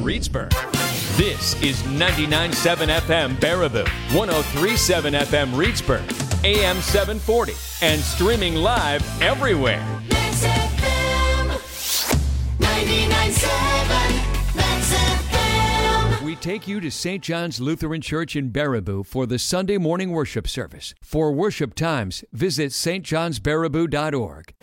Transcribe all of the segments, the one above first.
Reedsburg. This is 99.7 FM Baraboo, 103.7 FM Reedsburg, AM 740, and streaming live everywhere. Max FM 99.7 Max FM. We take you to St. John's Lutheran Church in Baraboo for the Sunday morning worship service. For worship times, visit stjohnsbaraboo.org.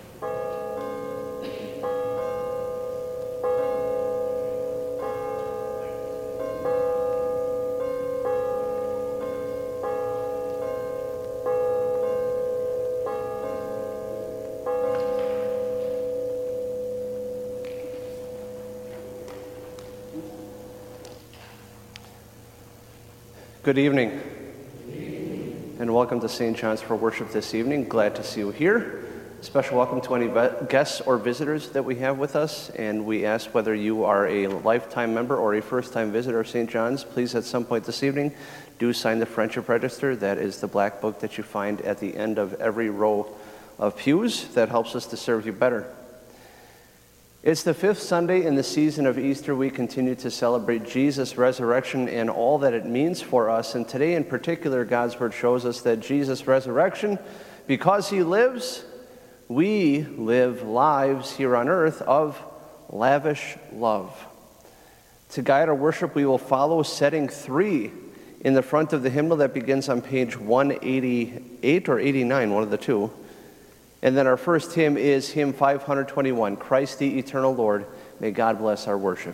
Good evening, and welcome to St. John's for worship this evening. Glad to see you here. Special welcome to any guests or visitors that we have with us, and we ask whether you are a lifetime member or a first-time visitor of St. John's, please at some point this evening do sign the Friendship Register. That is the black book that you find at the end of every row of pews. That helps us to serve you better. It's the fifth Sunday in the season of Easter. We continue to celebrate Jesus' resurrection and all that it means for us. And today in particular, God's Word shows us that Jesus' resurrection, because He lives, we live lives here on earth of lavish love. To guide our worship, we will follow setting 3 in the front of the hymnal that begins on page 188 or 89, one of the two. And then our first hymn is hymn 521, Christ the Eternal Lord. May God bless our worship.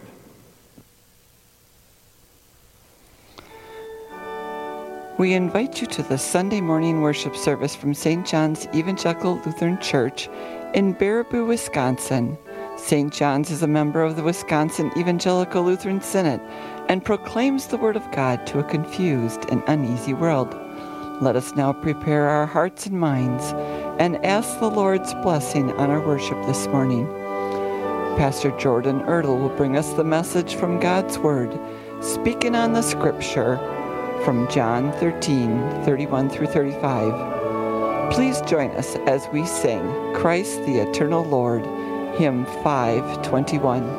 We invite you to the Sunday morning worship service from St. John's Evangelical Lutheran Church in Baraboo, Wisconsin. St. John's is a member of the Wisconsin Evangelical Lutheran Synod and proclaims the Word of God to a confused and uneasy world. Let us now prepare our hearts and minds and ask the Lord's blessing on our worship this morning. Pastor Jordan Ertl will bring us the message from God's Word, speaking on the Scripture from John 13:31 through 35. Please join us as we sing Christ the Eternal Lord, hymn 521.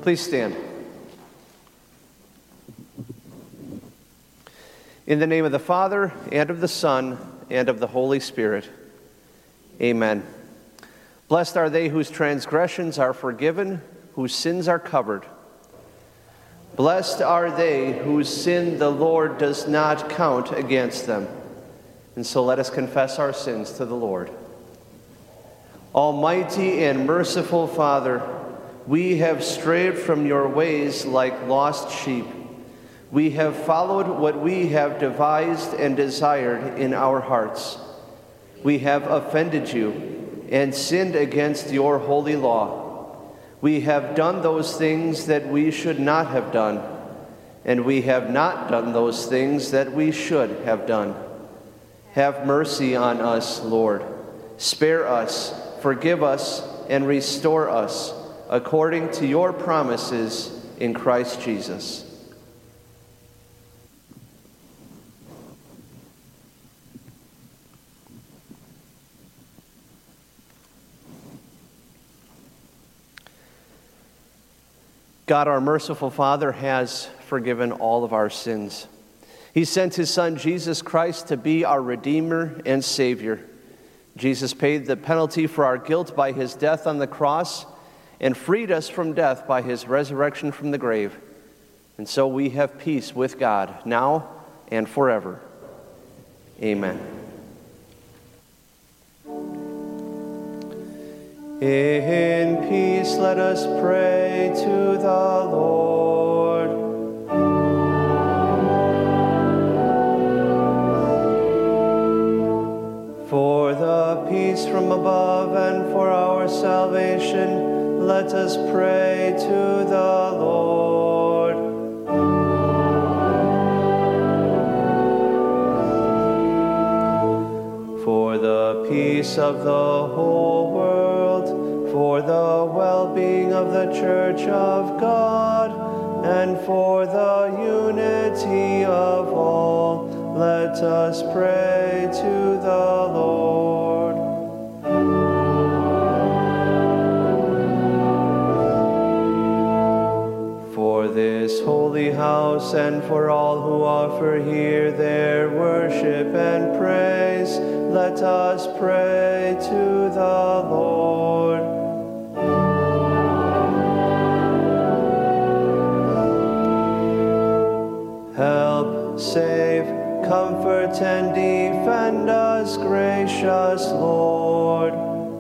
Please stand. In the name of the Father, and of the Son, and of the Holy Spirit. Amen. Blessed are they whose transgressions are forgiven, whose sins are covered. Blessed are they whose sin the Lord does not count against them. And so let us confess our sins to the Lord. Almighty and merciful Father, we have strayed from your ways like lost sheep. We have followed what we have devised and desired in our hearts. We have offended you and sinned against your holy law. We have done those things that we should not have done, and we have not done those things that we should have done. Have mercy on us, Lord. Spare us, forgive us, and restore us, according to your promises in Christ Jesus. God, our merciful Father, has forgiven all of our sins. He sent his Son, Jesus Christ, to be our Redeemer and Savior. Jesus paid the penalty for our guilt by his death on the cross and freed us from death by his resurrection from the grave. And so we have peace with God now and forever. Amen. In peace let us pray to the Lord. For the peace from above and for our salvation, let us pray to the Lord. For the peace of the whole world, for the well-being of the Church of God, and for the unity of all, let us pray to the Lord. For this holy house and for all who offer here their worship and praise, let us pray to the Lord. Help, save, comfort, and defend us, gracious Lord.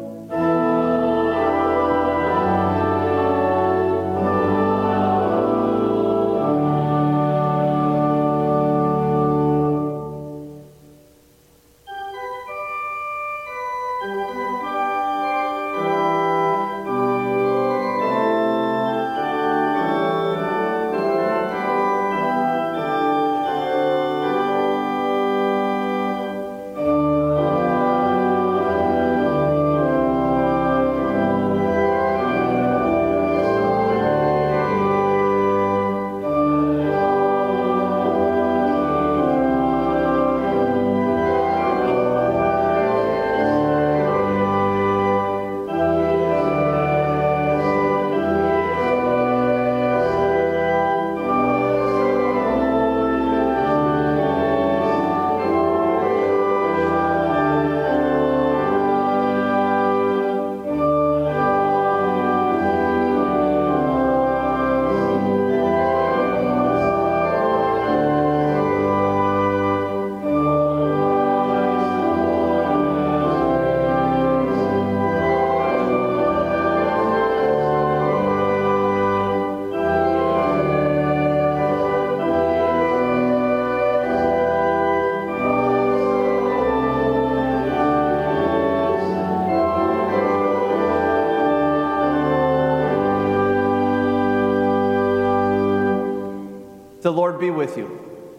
The Lord be with you.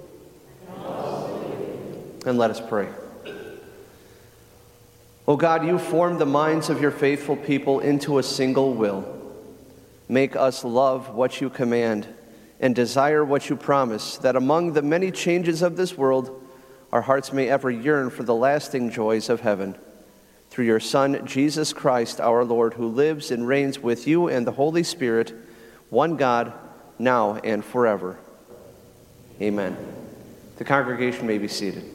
And let us pray. O God, you formed the minds of your faithful people into a single will. Make us love what you command and desire what you promise, that among the many changes of this world, our hearts may ever yearn for the lasting joys of heaven. Through your Son, Jesus Christ, our Lord, who lives and reigns with you and the Holy Spirit, one God, now and forever. Amen. The congregation may be seated.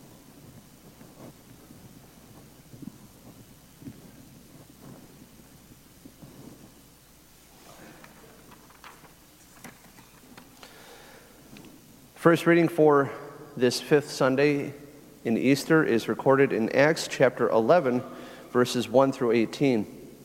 First reading for this fifth Sunday in Easter is recorded in Acts chapter 11, verses 1 through 18.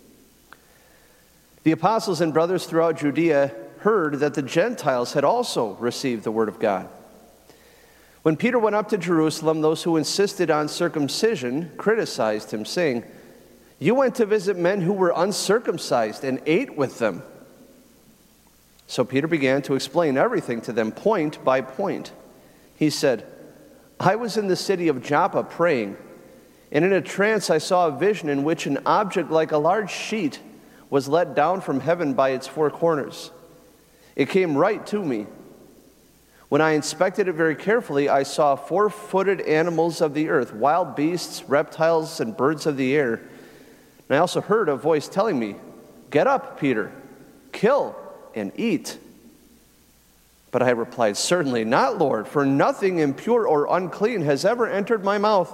The apostles and brothers throughout Judea heard that the Gentiles had also received the word of God. When Peter went up to Jerusalem, those who insisted on circumcision criticized him, saying, "You went to visit men who were uncircumcised and ate with them." So Peter began to explain everything to them point by point. He said, "I was in the city of Joppa praying, and in a trance I saw a vision in which an object like a large sheet was let down from heaven by its four corners. It came right to me. When I inspected it very carefully, I saw four-footed animals of the earth, wild beasts, reptiles, and birds of the air. And I also heard a voice telling me, 'Get up, Peter, kill and eat.' But I replied, 'Certainly not, Lord, for nothing impure or unclean has ever entered my mouth.'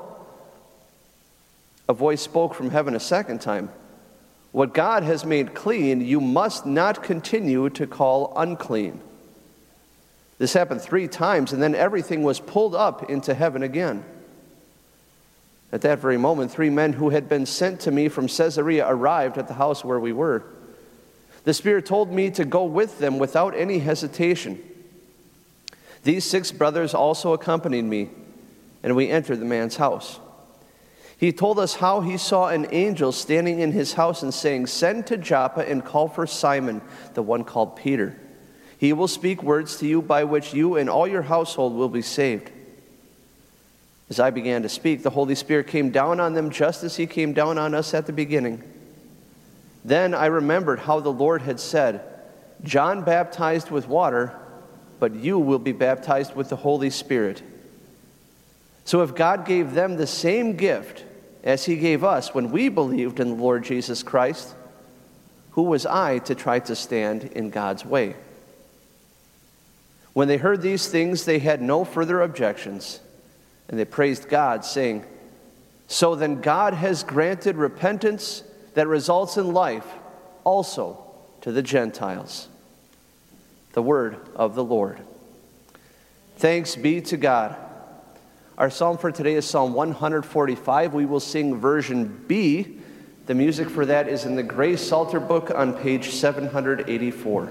A voice spoke from heaven a second time, 'What God has made clean, you must not continue to call unclean.' This happened 3 times, and then everything was pulled up into heaven again. At that very moment, 3 men who had been sent to me from Caesarea arrived at the house where we were. The Spirit told me to go with them without any hesitation. These 6 brothers also accompanied me, and we entered the man's house. He told us how he saw an angel standing in his house and saying, 'Send to Joppa and call for Simon, the one called Peter. He will speak words to you by which you and all your household will be saved.' As I began to speak, the Holy Spirit came down on them just as he came down on us at the beginning. Then I remembered how the Lord had said, 'John baptized with water, but you will be baptized with the Holy Spirit.' So if God gave them the same gift as he gave us when we believed in the Lord Jesus Christ, who was I to try to stand in God's way?" When they heard these things, they had no further objections, and they praised God, saying, "So then God has granted repentance that results in life also to the Gentiles." The word of the Lord. Thanks be to God. Our psalm for today is Psalm 145. We will sing version B. The music for that is in the Gray Psalter book on page 784.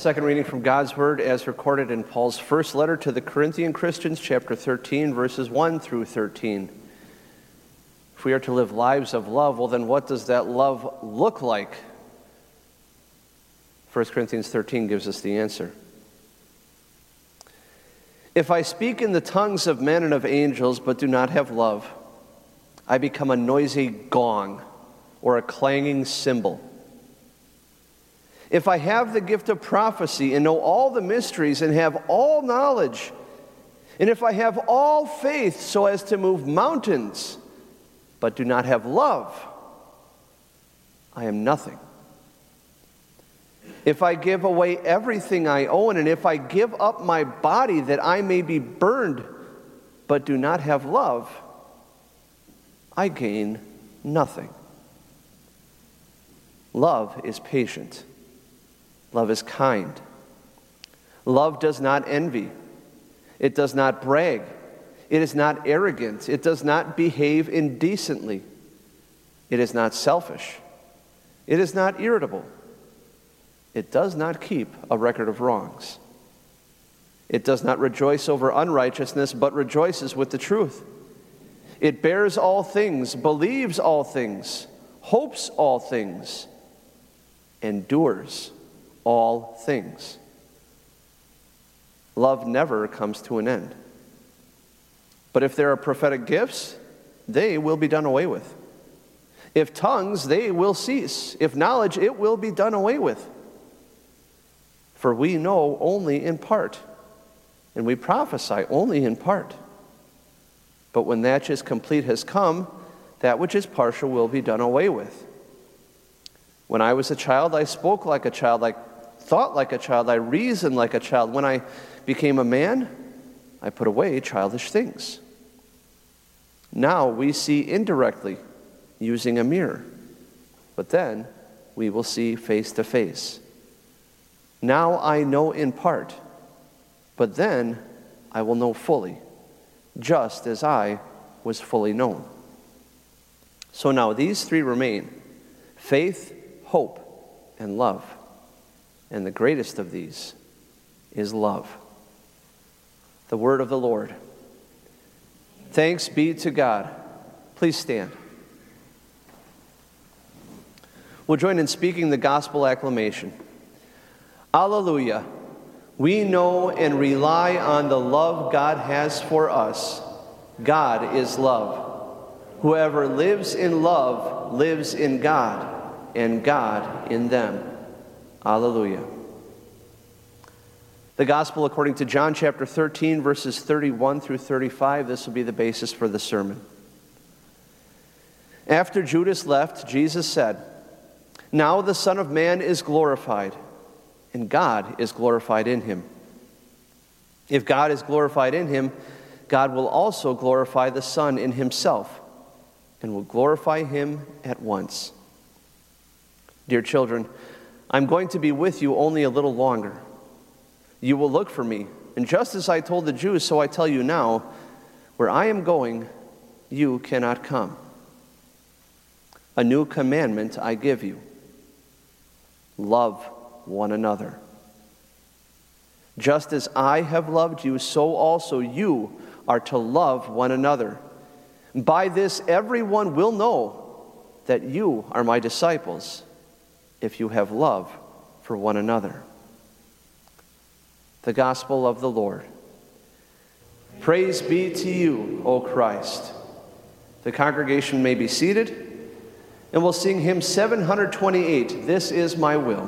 Second reading from God's Word as recorded in Paul's first letter to the Corinthian Christians, chapter 13, verses 1 through 13. If we are to live lives of love, well then what does that love look like? 1 Corinthians 13 gives us the answer. If I speak in the tongues of men and of angels, but do not have love, I become a noisy gong or a clanging cymbal. If I have the gift of prophecy and know all the mysteries and have all knowledge, and if I have all faith so as to move mountains, but do not have love, I am nothing. If I give away everything I own, and if I give up my body that I may be burned, but do not have love, I gain nothing. Love is patient. Love is kind. Love does not envy. It does not brag. It is not arrogant. It does not behave indecently. It is not selfish. It is not irritable. It does not keep a record of wrongs. It does not rejoice over unrighteousness, but rejoices with the truth. It bears all things, believes all things, hopes all things, endures all things. Love never comes to an end. But if there are prophetic gifts, they will be done away with. If tongues, they will cease. If knowledge, it will be done away with. For we know only in part, and we prophesy only in part. But when that which is complete has come, that which is partial will be done away with. When I was a child, I spoke like a child, I thought like a child, I reasoned like a child. When I became a man, I put away childish things. Now we see indirectly, using a mirror, but then we will see face to face. Now I know in part, but then I will know fully, just as I was fully known. So now these three remain: faith, hope, and love. And the greatest of these is love. The word of the Lord. Thanks be to God. Please stand. We'll join in speaking the gospel acclamation. Alleluia. We know and rely on the love God has for us. God is love. Whoever lives in love lives in God, and God in them. Alleluia. The Gospel according to John chapter 13, verses 31 through 35. This will be the basis for the sermon. After Judas left, Jesus said, "Now the Son of Man is glorified, and God is glorified in him. If God is glorified in him, God will also glorify the Son in himself, and will glorify him at once. Dear children, I'm going to be with you only a little longer. You will look for me, and just as I told the Jews, so I tell you now, where I am going, you cannot come. A new commandment I give you: love one another. Just as I have loved you, so also you are to love one another. By this everyone will know that you are my disciples, if you have love for one another." The Gospel of the Lord. Praise be to you, O Christ. The congregation may be seated, and we'll sing hymn 728, "This is My Will."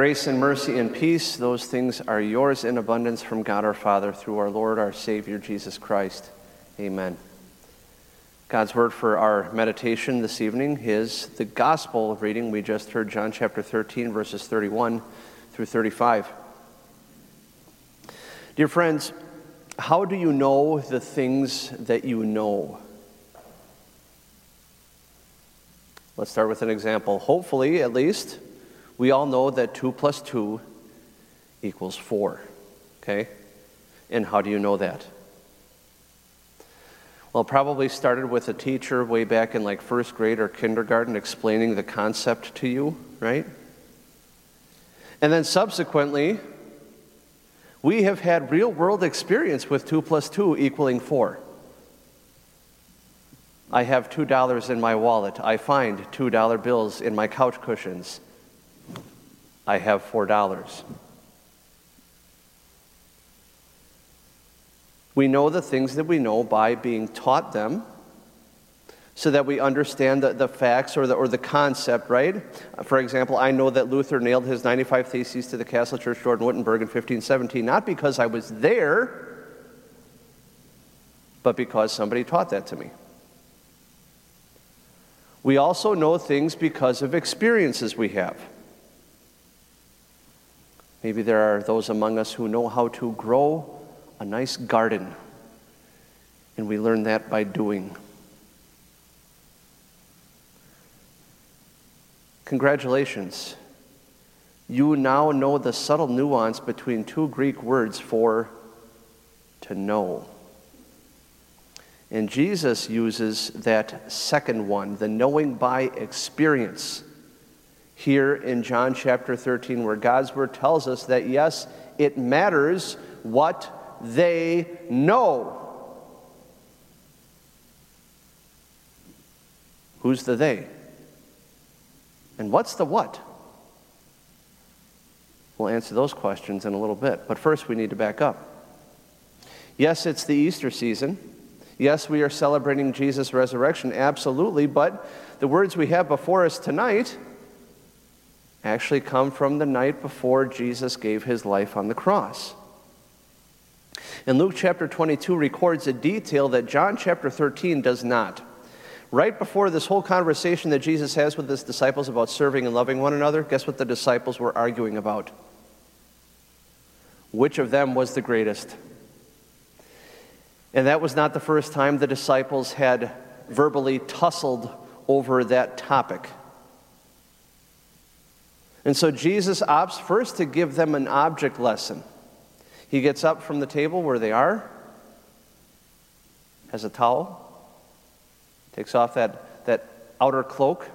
Grace and mercy and peace, those things are yours in abundance from God our Father through our Lord, our Savior, Jesus Christ. Amen. God's word for our meditation this evening is the gospel reading we just heard, John chapter 13, verses 31 through 35. Dear friends, how do you know the things that you know? Let's start with an example. Hopefully, at least, we all know that 2 plus 2 equals 4, okay? And how do you know that? Well, it probably started with a teacher way back in like first grade or kindergarten explaining the concept to you, right? And then subsequently, we have had real-world experience with 2 plus 2 equaling 4. I have $2 in my wallet. I find $2 bills in my couch cushions. I have $4. We know the things that we know by being taught them so that we understand the facts or the concept, right? For example, I know that Luther nailed his 95 Theses to the Castle Church door in Wittenberg in 1517, not because I was there, but because somebody taught that to me. We also know things because of experiences we have. Maybe there are those among us who know how to grow a nice garden, and we learn that by doing. Congratulations. You now know the subtle nuance between 2 Greek words for to know. And Jesus uses that second one, the knowing by experience, here in John chapter 13, where God's word tells us that, yes, it matters what they know. Who's the they? And what's the what? We'll answer those questions in a little bit. But first, we need to back up. Yes, it's the Easter season. Yes, we are celebrating Jesus' resurrection, absolutely. But the words we have before us tonight actually come from the night before Jesus gave his life on the cross. And Luke chapter 22 records a detail that John chapter 13 does not. Right before this whole conversation that Jesus has with his disciples about serving and loving one another, guess what the disciples were arguing about? Which of them was the greatest? And that was not the first time the disciples had verbally tussled over that topic. And so Jesus opts first to give them an object lesson. He gets up from the table where they are, has a towel, takes off that outer cloak,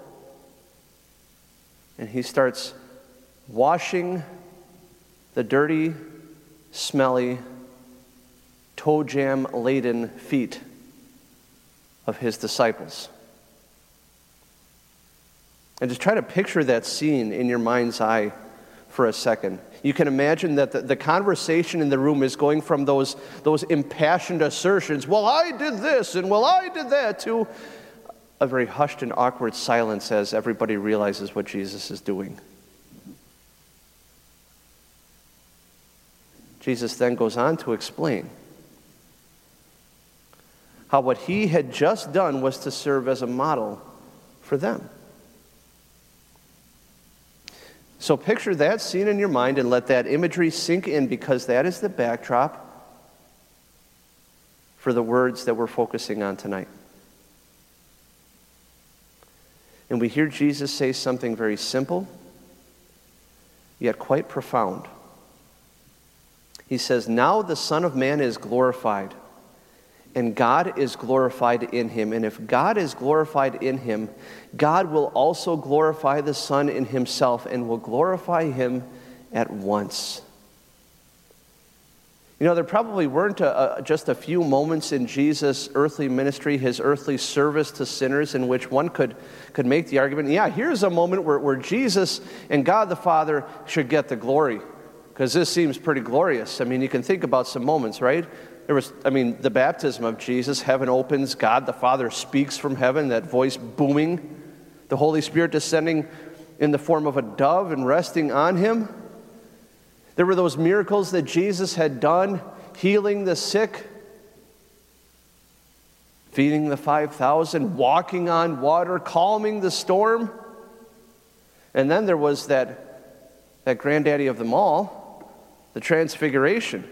and he starts washing the dirty, smelly, toe jam-laden feet of his disciples. And just try to picture that scene in your mind's eye for a second. You can imagine that the conversation in the room is going from those impassioned assertions, well, I did this, and well, I did that, to a very hushed and awkward silence as everybody realizes what Jesus is doing. Jesus then goes on to explain how what he had just done was to serve as a model for them. So picture that scene in your mind and let that imagery sink in, because that is the backdrop for the words that we're focusing on tonight. And we hear Jesus say something very simple, yet quite profound. He says, "Now the Son of Man is glorified, and God is glorified in him. And if God is glorified in him, God will also glorify the Son in himself and will glorify him at once." You know, there probably weren't just a few moments in Jesus' earthly ministry, his earthly service to sinners, in which one could make the argument, yeah, here's a moment where Jesus and God the Father should get the glory, because this seems pretty glorious. I mean, you can think about some moments, right? The baptism of Jesus, heaven opens, God the Father speaks from heaven, that voice booming, the Holy Spirit descending in the form of a dove and resting on him. There were those miracles that Jesus had done, healing the sick, feeding the 5,000, walking on water, calming the storm. And then there was that granddaddy of them all, the Transfiguration.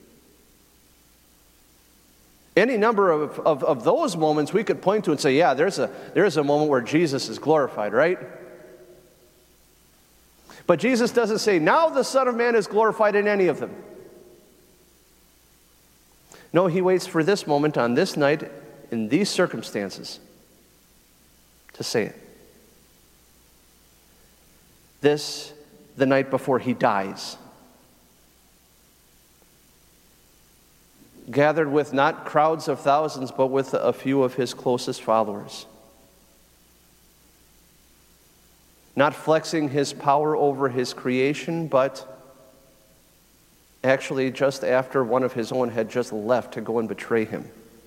Any number of those moments we could point to and say, yeah, there's a moment where Jesus is glorified, right? But Jesus doesn't say, now the Son of Man is glorified in any of them. No, he waits for this moment on this night, in these circumstances, to say it. This, the night before he dies. Gathered with not crowds of thousands, but with a few of his closest followers. Not flexing his power over his creation, but actually just after one of his own had just left to go and betray him.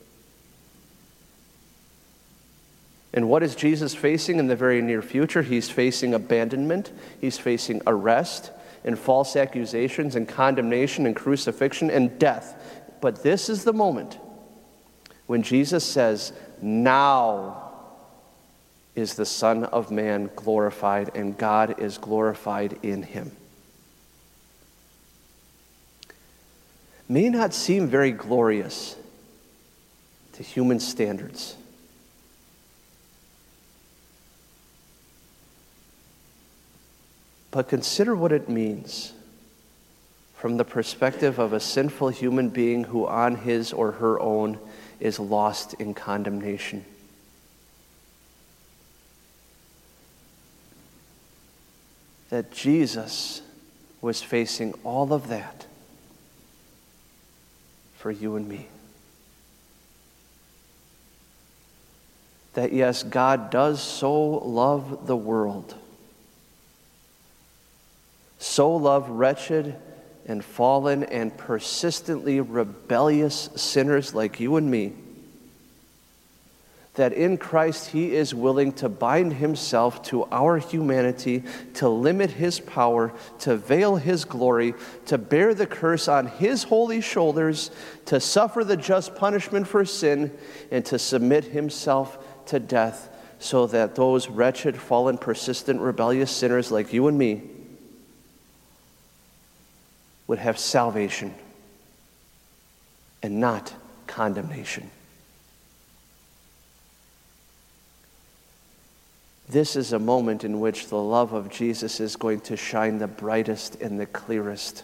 And what is Jesus facing in the very near future? He's facing abandonment, he's facing arrest, and false accusations, and condemnation, and crucifixion, and death. But this is the moment when Jesus says, now is the Son of Man glorified, and God is glorified in him. May not seem very glorious to human standards. But consider what it means from the perspective of a sinful human being who on his or her own is lost in condemnation. That Jesus was facing all of that for you and me. That yes, God does so love the world, so love wretched and fallen and persistently rebellious sinners like you and me, that in Christ he is willing to bind himself to our humanity, to limit his power, to veil his glory, to bear the curse on his holy shoulders, to suffer the just punishment for sin, and to submit himself to death, so that those wretched, fallen, persistent, rebellious sinners like you and me would have salvation and not condemnation. This is a moment in which the love of Jesus is going to shine the brightest and the clearest.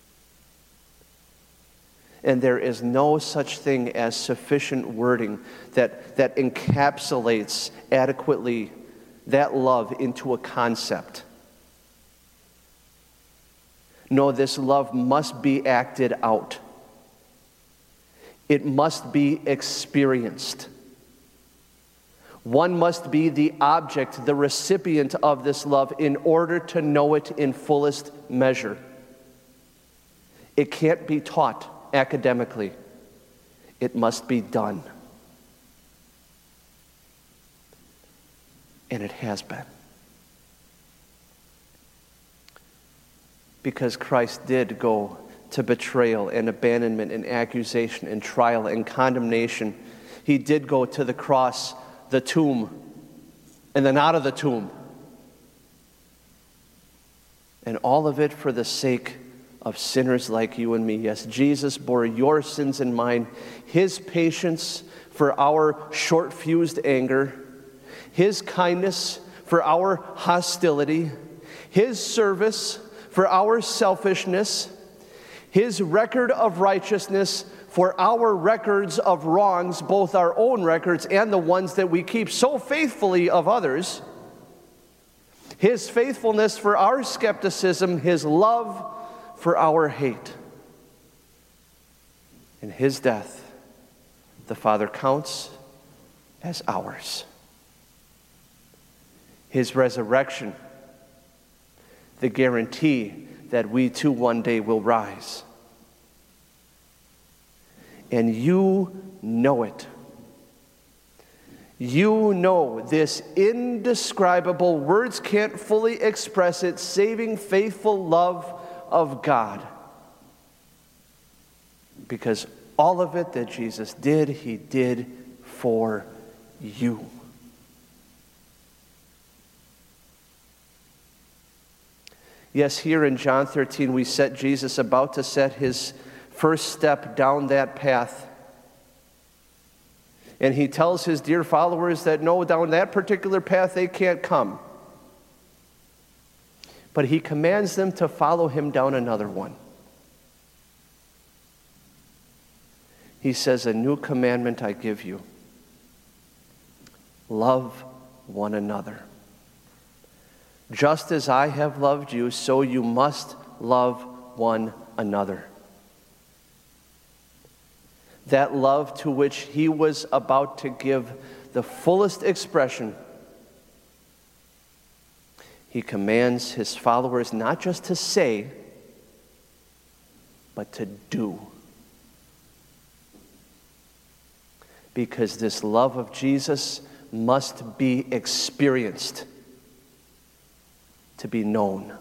And there is no such thing as sufficient wording that encapsulates adequately that love into a concept. No, this love must be acted out. It must be experienced. One must be the object, the recipient of this love in order to know it in fullest measure. It can't be taught academically. It must be done. And it has been. Because Christ did go to betrayal and abandonment and accusation and trial and condemnation. He did go to the cross, the tomb, and then out of the tomb. And all of it for the sake of sinners like you and me. Yes, Jesus bore your sins and mine. His patience for our short-fused anger. His kindness for our hostility. His service for our selfishness. His record of righteousness for our records of wrongs, both our own records and the ones that we keep so faithfully of others. His faithfulness for our skepticism, his love for our hate. And his death, the Father counts as ours. His resurrection, the guarantee that we too one day will rise. And you know it. You know this indescribable, words can't fully express it, saving, faithful love of God. Because all of it that Jesus did, he did for you. Yes, here in John 13, we set Jesus about to set his first step down that path. And he tells his dear followers that no, down that particular path they can't come. But he commands them to follow him down another one. He says, "A new commandment I give you. Love one another. Just as I have loved you, so you must love one another." That love to which he was about to give the fullest expression, he commands his followers not just to say, but to do. Because this love of Jesus must be experienced to be known.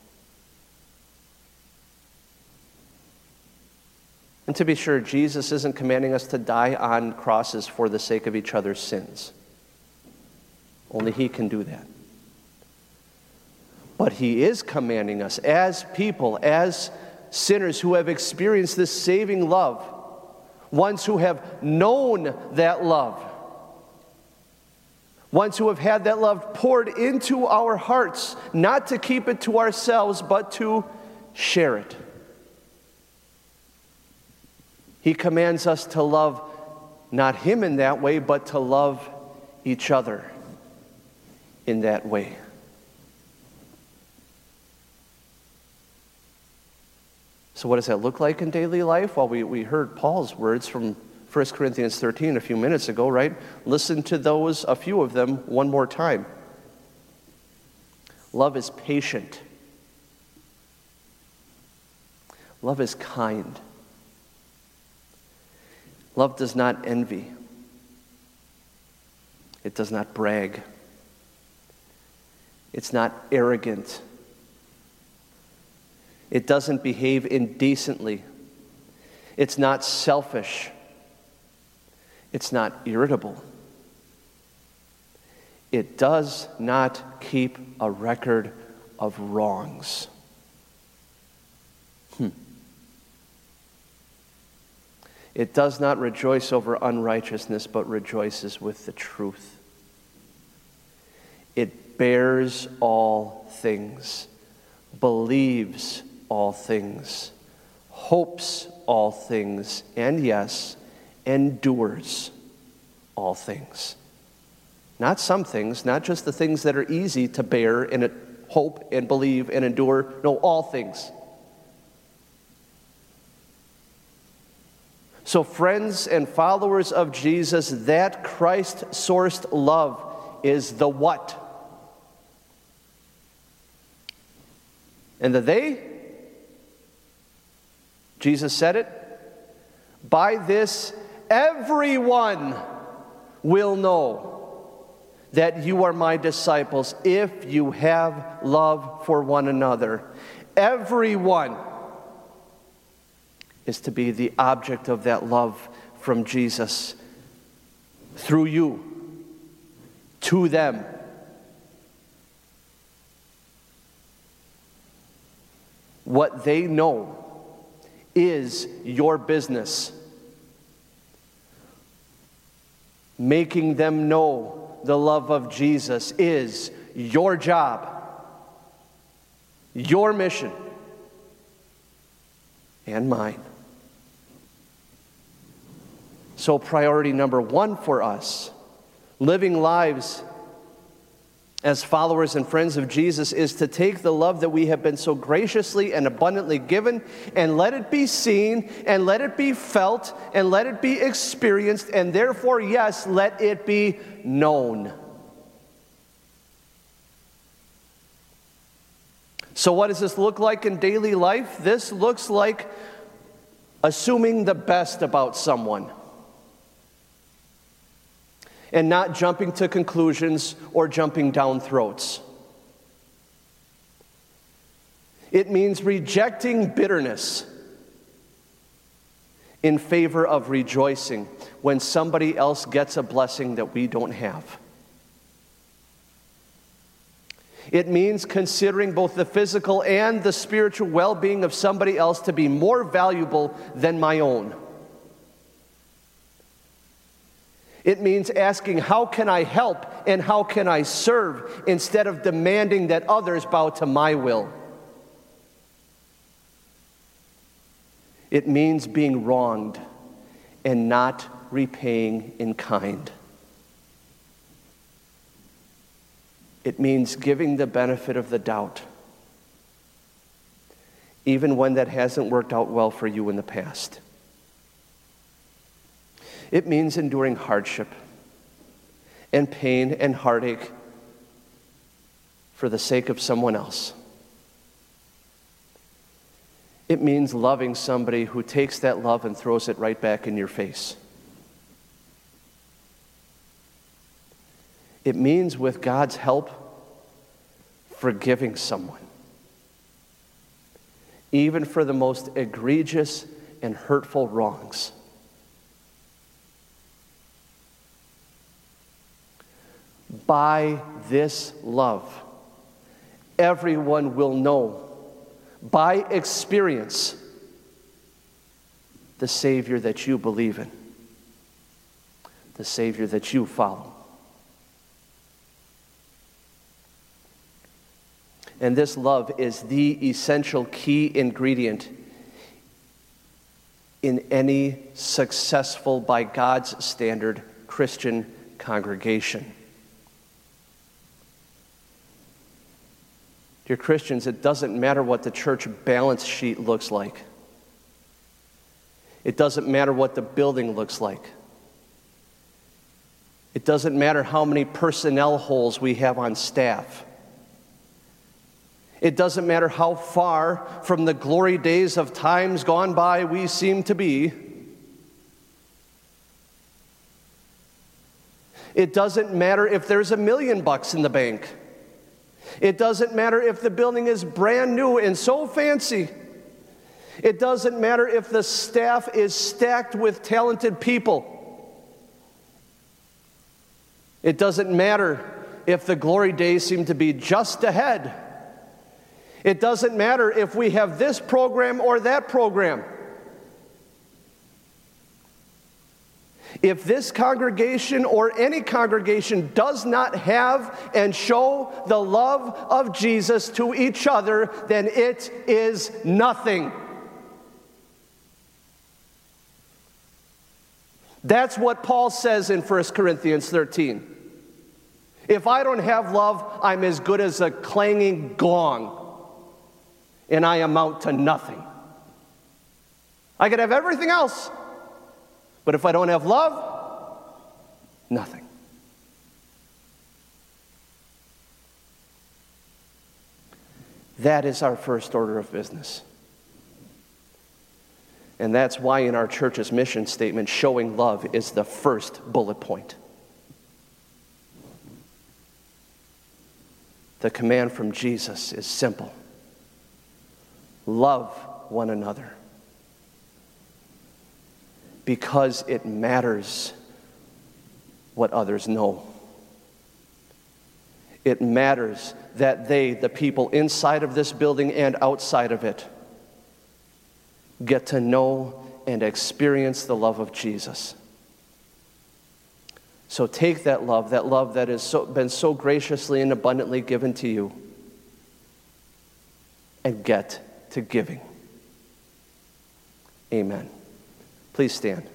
And to be sure, Jesus isn't commanding us to die on crosses for the sake of each other's sins. Only he can do that. But he is commanding us as people, as sinners who have experienced this saving love, ones who have known that love, ones who have had that love poured into our hearts, not to keep it to ourselves, but to share it. He commands us to love not him in that way, but to love each other in that way. So what does that look like in daily life? Well, we heard Paul's words from 1 Corinthians 13 a few minutes ago, right? Listen to those, a few of them, one more time. Love is patient. Love is kind. Love does not envy. It does not brag. It's not arrogant. It doesn't behave indecently. It's not selfish. It's not irritable. It does not keep a record of wrongs. It does not rejoice over unrighteousness, but rejoices with the truth. It bears all things, believes all things, hopes all things, and yes, endures all things. Not some things, not just the things that are easy to bear and hope and believe and endure. No, all things. So friends and followers of Jesus, that Christ-sourced love is the what? And the they? Jesus said it. By this, everyone will know that you are my disciples if you have love for one another. Everyone is to be the object of that love from Jesus through you to them. What they know is your business. Making them know the love of Jesus is your job, your mission, and mine. So priority number one for us, living lives as followers and friends of Jesus, is to take the love that we have been so graciously and abundantly given and let it be seen and let it be felt and let it be experienced and therefore, yes, let it be known. So what does this look like in daily life? This looks like assuming the best about someone and not jumping to conclusions or jumping down throats. It means rejecting bitterness in favor of rejoicing when somebody else gets a blessing that we don't have. It means considering both the physical and the spiritual well-being of somebody else to be more valuable than my own. It means asking, how can I help and how can I serve, instead of demanding that others bow to my will. It means being wronged and not repaying in kind. It means giving the benefit of the doubt, even when that hasn't worked out well for you in the past. It means enduring hardship and pain and heartache for the sake of someone else. It means loving somebody who takes that love and throws it right back in your face. It means, with God's help, forgiving someone, even for the most egregious and hurtful wrongs. By this love, everyone will know, by experience, the Savior that you believe in, the Savior that you follow. And this love is the essential key ingredient in any successful, by God's standard, Christian congregation. Dear Christians, it doesn't matter what the church balance sheet looks like. It doesn't matter what the building looks like. It doesn't matter how many personnel holes we have on staff. It doesn't matter how far from the glory days of times gone by we seem to be. It doesn't matter if there's $1 million in the bank. It doesn't matter if the building is brand new and so fancy. It doesn't matter if the staff is stacked with talented people. It doesn't matter if the glory days seem to be just ahead. It doesn't matter if we have this program or that program. If this congregation or any congregation does not have and show the love of Jesus to each other, then it is nothing. That's what Paul says in 1 Corinthians 13. If I don't have love, I'm as good as a clanging gong, and I amount to nothing. I could have everything else, but if I don't have love, nothing. That is our first order of business. And that's why in our church's mission statement, showing love is the first bullet point. The command from Jesus is simple. Love one another. Because it matters what others know. It matters that they, the people inside of this building and outside of it, get to know and experience the love of Jesus. So take that love that has been so graciously and abundantly given to you, and get to giving. Amen. Please stand.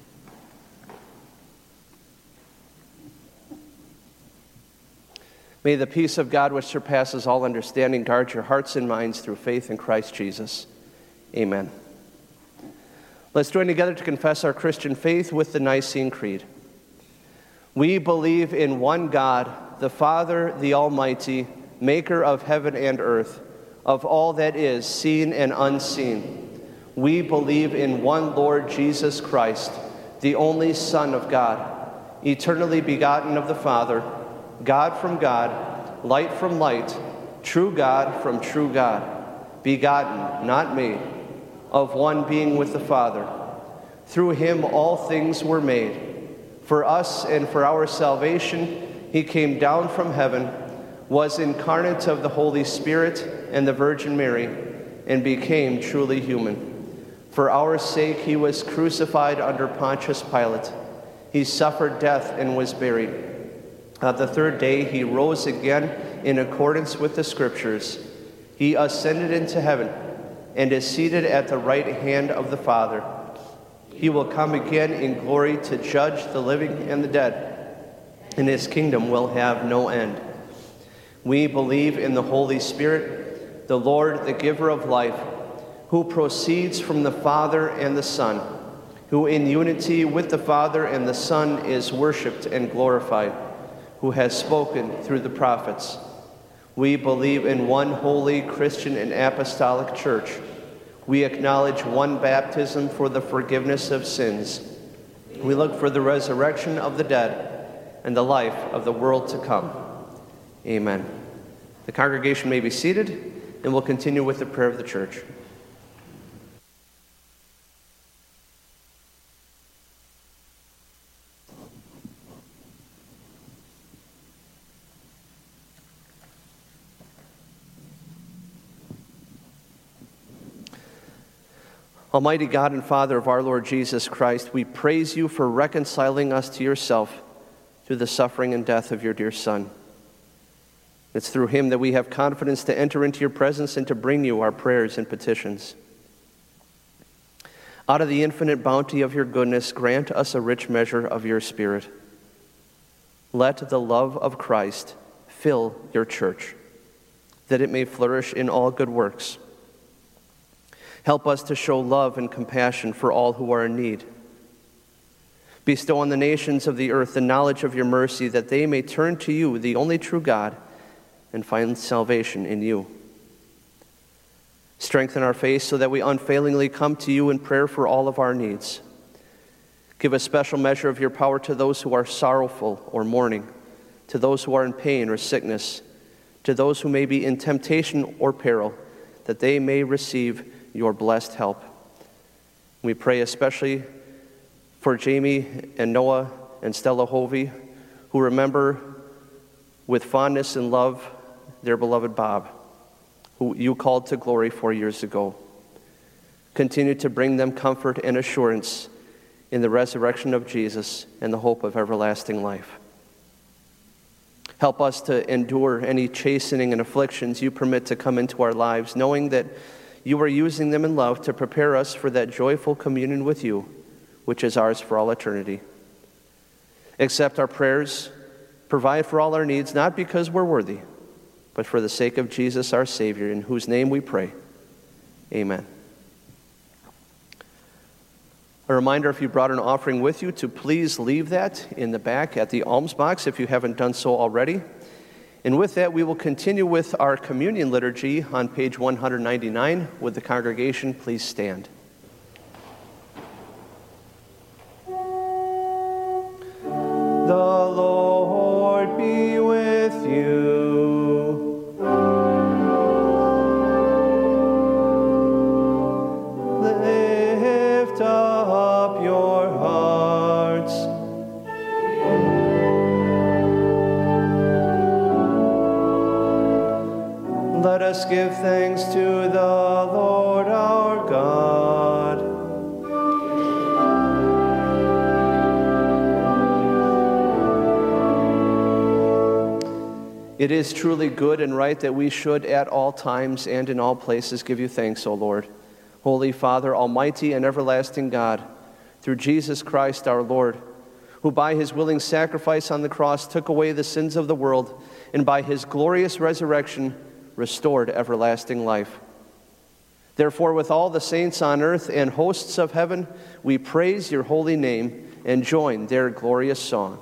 May the peace of God, which surpasses all understanding, guard your hearts and minds through faith in Christ Jesus. Amen. Let's join together to confess our Christian faith with the Nicene Creed. We believe in one God, the Father, the Almighty, maker of heaven and earth, of all that is seen and unseen. We believe in one Lord Jesus Christ, the only Son of God, eternally begotten of the Father, God from God, light from light, true God from true God, begotten, not made, of one being with the Father. Through him all things were made. For us and for our salvation, he came down from heaven, was incarnate of the Holy Spirit and the Virgin Mary, and became truly human. For our sake he was crucified under Pontius Pilate. He suffered death and was buried. On the third day he rose again in accordance with the Scriptures. He ascended into heaven and is seated at the right hand of the Father. He will come again in glory to judge the living and the dead, and his kingdom will have no end. We believe in the Holy Spirit, the Lord, the giver of life, who proceeds from the Father and the Son, who in unity with the Father and the Son is worshiped and glorified, who has spoken through the prophets. We believe in one holy Christian and apostolic church. We acknowledge one baptism for the forgiveness of sins. We look for the resurrection of the dead and the life of the world to come. Amen. The congregation may be seated, and we'll continue with the prayer of the church. Almighty God and Father of our Lord Jesus Christ, we praise you for reconciling us to yourself through the suffering and death of your dear Son. It's through him that we have confidence to enter into your presence and to bring you our prayers and petitions. Out of the infinite bounty of your goodness, grant us a rich measure of your Spirit. Let the love of Christ fill your church, that it may flourish in all good works. Help us to show love and compassion for all who are in need. Bestow on the nations of the earth the knowledge of your mercy, that they may turn to you, the only true God, and find salvation in you. Strengthen our faith so that we unfailingly come to you in prayer for all of our needs. Give a special measure of your power to those who are sorrowful or mourning, to those who are in pain or sickness, to those who may be in temptation or peril, that they may receive your blessed help. We pray especially for Jamie and Noah and Stella Hovey, who remember with fondness and love their beloved Bob, who you called to glory 4 years ago. Continue to bring them comfort and assurance in the resurrection of Jesus and the hope of everlasting life. Help us to endure any chastening and afflictions you permit to come into our lives, knowing that you are using them in love to prepare us for that joyful communion with you, which is ours for all eternity. Accept our prayers, provide for all our needs, not because we're worthy, but for the sake of Jesus our Savior, in whose name we pray. Amen. A reminder, if you brought an offering with you, to please leave that in the back at the alms box if you haven't done so already. And with that, we will continue with our communion liturgy on page 199. Would the congregation please stand? The Lord be with you. Lift up your hearts. Let us give thanks to the Lord our God. It is truly good and right that we should at all times and in all places give you thanks, O Lord. Holy Father, almighty and everlasting God, through Jesus Christ our Lord, who by his willing sacrifice on the cross took away the sins of the world, and by his glorious resurrection restored everlasting life. Therefore, with all the saints on earth and hosts of heaven, we praise your holy name and join their glorious song.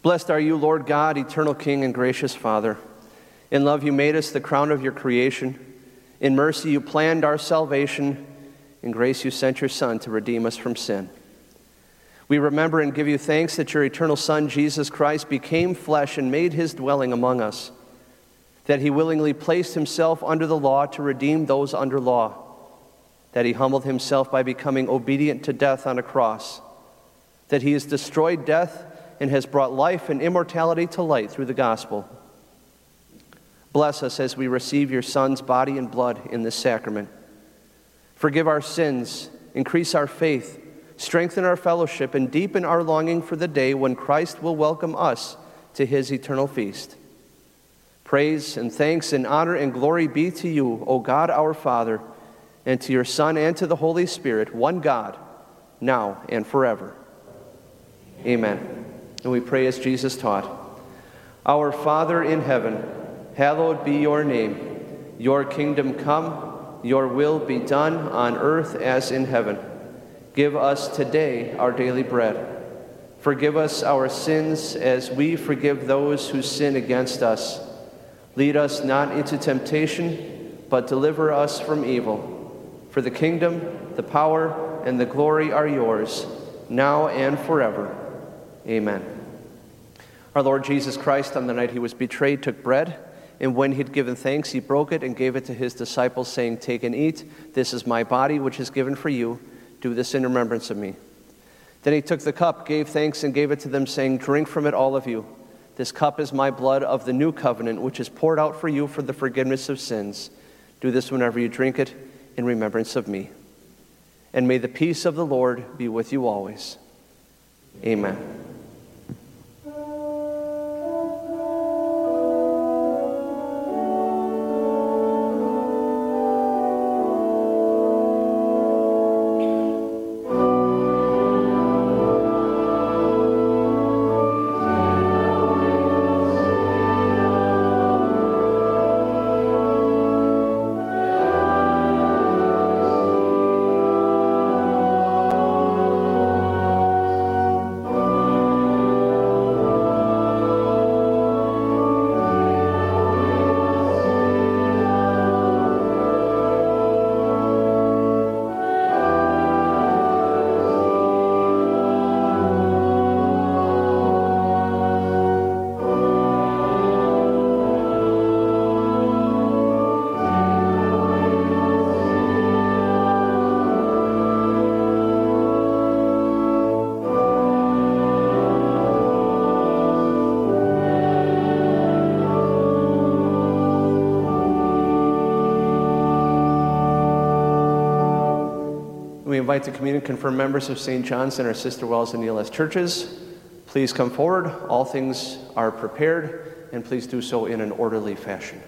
Blessed are you, Lord God, eternal King and gracious Father. In love you made us the crown of your creation. In mercy you planned our salvation. In grace you sent your Son to redeem us from sin. We remember and give you thanks that your eternal Son, Jesus Christ, became flesh and made his dwelling among us, that he willingly placed himself under the law to redeem those under law, that he humbled himself by becoming obedient to death on a cross, that he has destroyed death and has brought life and immortality to light through the gospel. Bless us as we receive your Son's body and blood in this sacrament. Forgive our sins, increase our faith, strengthen our fellowship, and deepen our longing for the day when Christ will welcome us to his eternal feast. Praise and thanks and honor and glory be to you, O God our Father, and to your Son and to the Holy Spirit, one God, now and forever. Amen. And we pray as Jesus taught. Our Father in heaven, hallowed be your name. Your kingdom come, your will be done on earth as in heaven. Give us today our daily bread. Forgive us our sins as we forgive those who sin against us. Lead us not into temptation, but deliver us from evil. For the kingdom, the power, and the glory are yours, now and forever. Amen. Our Lord Jesus Christ, on the night he was betrayed, took bread, and when he had given thanks, he broke it and gave it to his disciples, saying, "Take and eat. This is my body, which is given for you. Do this in remembrance of me." Then he took the cup, gave thanks, and gave it to them, saying, "Drink from it, all of you. This cup is my blood of the new covenant, which is poured out for you for the forgiveness of sins. Do this whenever you drink it in remembrance of me. And may the peace of the Lord be with you always." Amen. We invite to communion confirmed members of St. John's and our Sister Wells and ELS churches. Please come forward. All things are prepared, and please do so in an orderly fashion.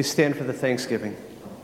Please stand for the Thanksgiving.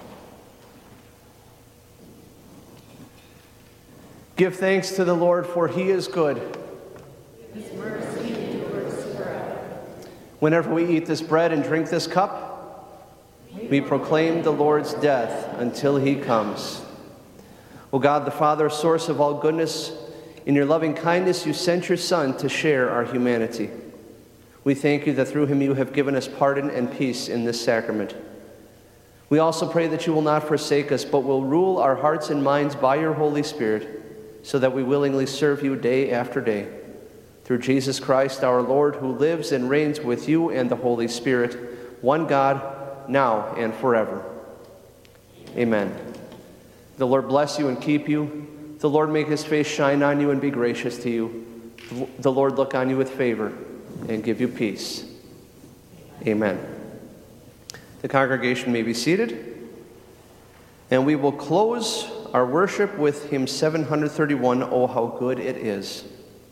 Give thanks to the Lord, for he is good. His mercy endures forever. Whenever we eat this bread and drink this cup, we proclaim the Lord's death until he comes. O God, the Father, source of all goodness, in your loving kindness you sent your Son to share our humanity. We thank you that through him you have given us pardon and peace in this sacrament. We also pray that you will not forsake us, but will rule our hearts and minds by your Holy Spirit, so that we willingly serve you day after day. Through Jesus Christ our Lord, who lives and reigns with you and the Holy Spirit, one God, now and forever. Amen. The Lord bless you and keep you. The Lord make his face shine on you and be gracious to you. The Lord look on you with favor and give you peace. Amen. The congregation may be seated. And we will close our worship with hymn 731, Oh How Good It Is.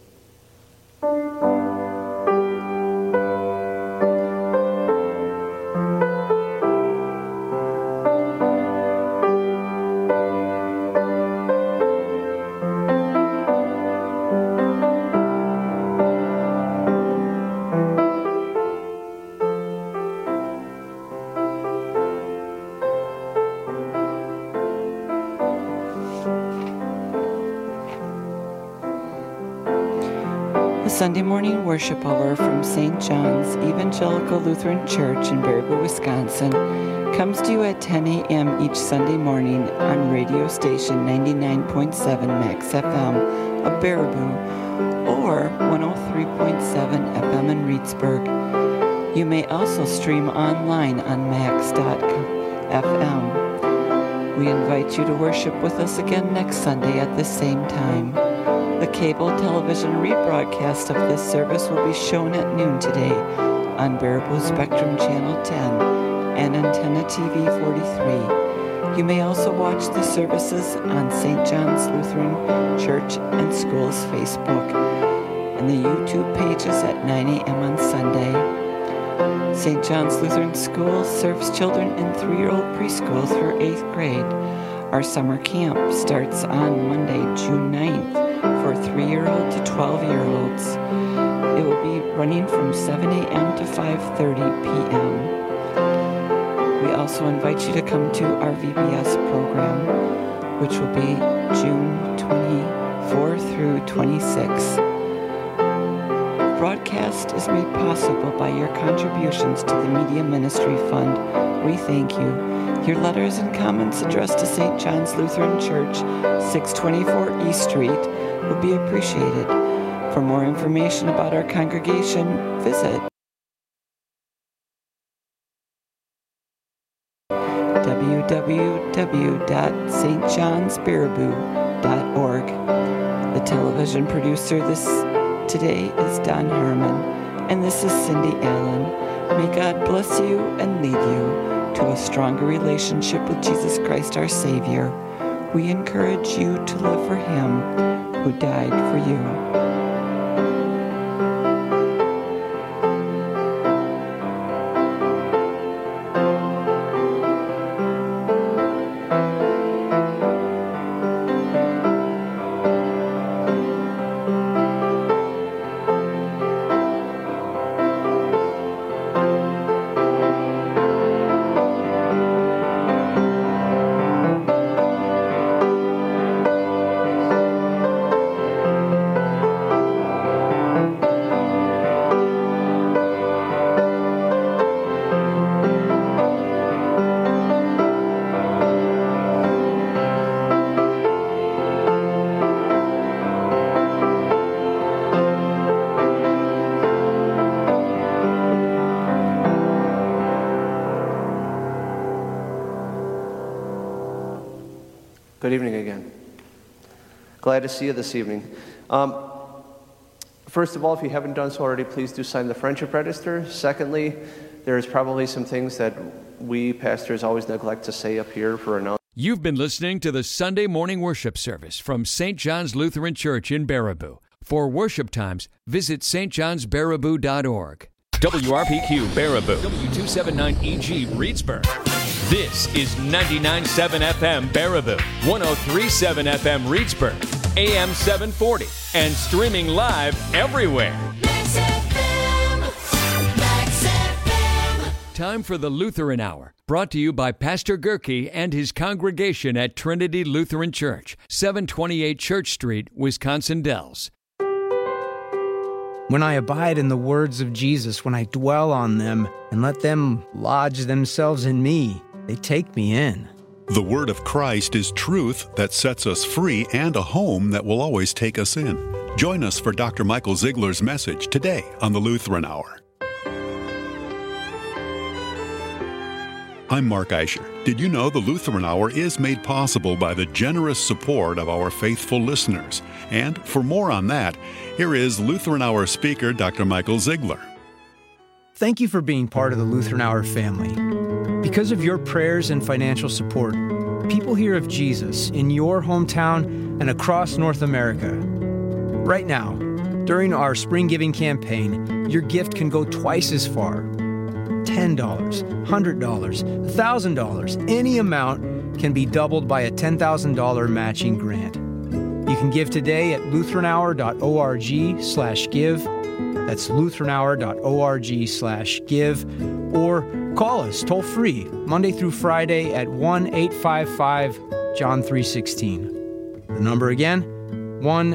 Sunday morning worship hour from St. John's Evangelical Lutheran Church in Baraboo, Wisconsin comes to you at 10 a.m. each Sunday morning on radio station 99.7 Max FM of Baraboo or 103.7 FM in Reedsburg. You may also stream online on max.fm. We invite you to worship with us again next Sunday at the same time. The cable television rebroadcast of this service will be shown at noon today on Baraboo Spectrum Channel 10 and Antenna TV 43. You may also watch the services on St. John's Lutheran Church and Schools Facebook and the YouTube pages at 9 a.m. on Sunday. St. John's Lutheran School serves children in 3-year-old preschool through 8th grade. Our summer camp starts on Monday, June 9th. For 3-year-old to 12-year-olds. It will be running from 7 a.m. to 5:30 p.m. We also invite you to come to our VBS program, which will be June 24 through 26. Broadcast is made possible by your contributions to the Media Ministry Fund. We thank you. Your letters and comments addressed to St. John's Lutheran Church, 624 East Street, would be appreciated. For more information about our congregation, visit www.stjohnsbaraboo.org. The television producer today is Don Harmon, and this is Cindy Allen. May God bless you and lead you to a stronger relationship with Jesus Christ our Savior. We encourage you to live for him who died for you. Good evening again. Glad to see you this evening. First of all, if you haven't done so already, please do sign the friendship register. Secondly, there's probably some things that we pastors always neglect to say up here for announcements. You've been listening to the Sunday morning worship service from St. John's Lutheran Church in Baraboo. For worship times, visit stjohnsbaraboo.org. WRPQ Baraboo, W279EG Reedsburg. This is 99.7 FM Baraboo, 103.7 FM Reedsburg, AM 740, and streaming live everywhere. Max FM. Max FM. Time for the Lutheran Hour, brought to you by Pastor Gerke and his congregation at Trinity Lutheran Church, 728 Church Street, Wisconsin Dells. When I abide in the words of Jesus, when I dwell on them and let them lodge themselves in me, they take me in. The word of Christ is truth that sets us free and a home that will always take us in. Join us for Dr. Michael Ziegler's message today on the Lutheran Hour. I'm Mark Eicher. Did you know the Lutheran Hour is made possible by the generous support of our faithful listeners? And for more on that, here is Lutheran Hour speaker Dr. Michael Ziegler. Thank you for being part of the Lutheran Hour family. Because of your prayers and financial support, people hear of Jesus in your hometown and across North America. Right now, during our Spring Giving campaign, your gift can go twice as far. $10, $100, $1,000, any amount can be doubled by a $10,000 matching grant. You can give today at lutheranhour.org/give. That's lutheranhour.org/give. Or call us toll free Monday through Friday at 1-855-JOHN 316. The number again, 1